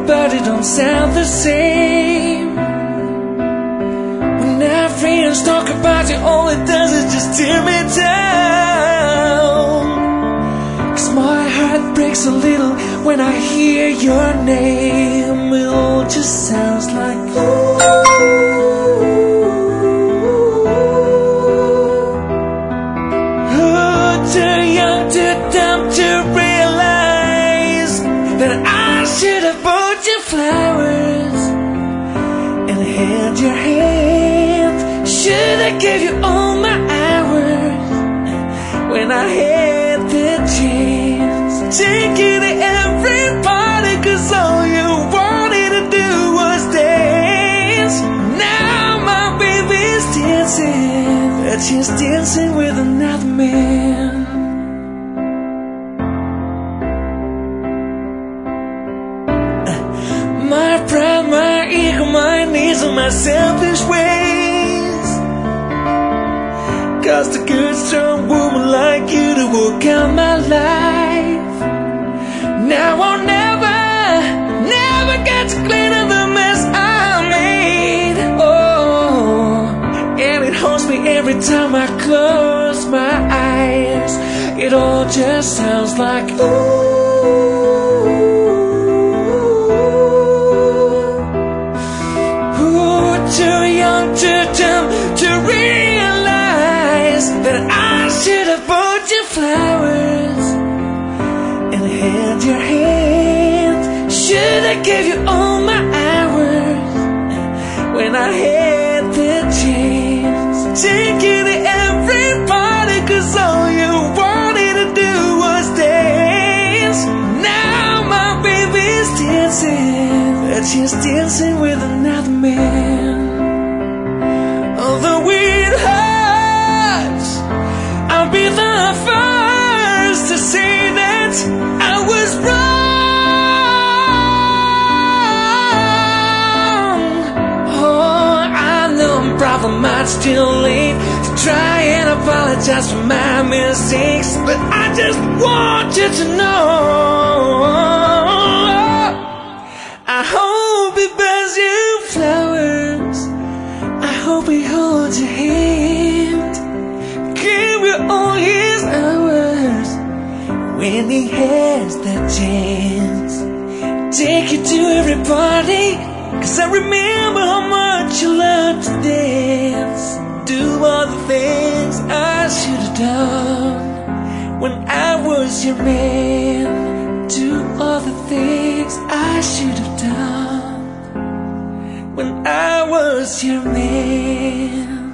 but it don't sound the same. When our friends talk about you, all it does is just tear me down. 'Cause my heart breaks a little when I hear your name. It all just sounds like ooh. Too young, too dumb to realize that I should have bought you flowers and held your hand. Should have gave you all my hours when I had the chance. Take you to every party 'cause all you wanted to do was dance. Now my baby's dancing, but she's dancing with another man. My pride, my ego, my needs, and my selfish ways caused a good strong woman like you to walk out my life. Now I'll never get to clean up the mess I made. Oh, and it haunts me every time I close my eyes. It all just sounds like ooh. Too young, too dumb to realize that I should have bought you flowers and held your hand. Should have gave you all my hours when I had the chance. Take you to every party 'cause all you wanted to do was dance. Now my baby's dancing, but she's dancing with another man. Although it hurts, I'll be the first to say that I was wrong. Oh, I know I'm probably much too late to try and apologize for my mistakes, but I just want you to know I hope he buys you flowers. I hope he holds your hand, give you all his hours when he has the chance. Take you to every party 'cause I remember how much you loved to dance. Do all the things I should have done when I was your man. Do all the things I should have done when I was your man.